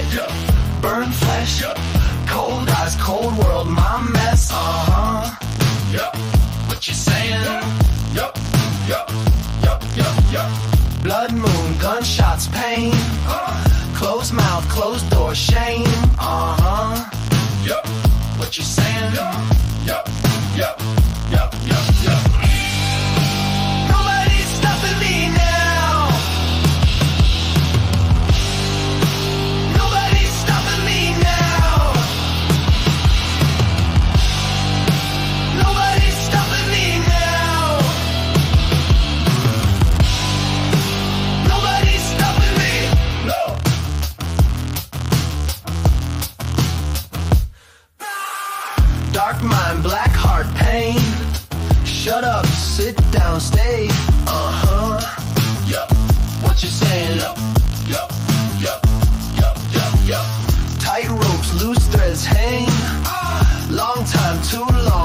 Burn flesh, cold eyes, cold world, my mess. What you saying? Blood moon, gunshots, pain. Closed mouth, closed door, shame. What you saying? Nobody's stopping me now. Nobody's stopping me now. Nobody's stopping me now. Nobody's stopping me. No. Dark mind, black heart, pain. Shut up, sit down, stay. What you saying? Tight ropes, loose threads hang. Long time, too long.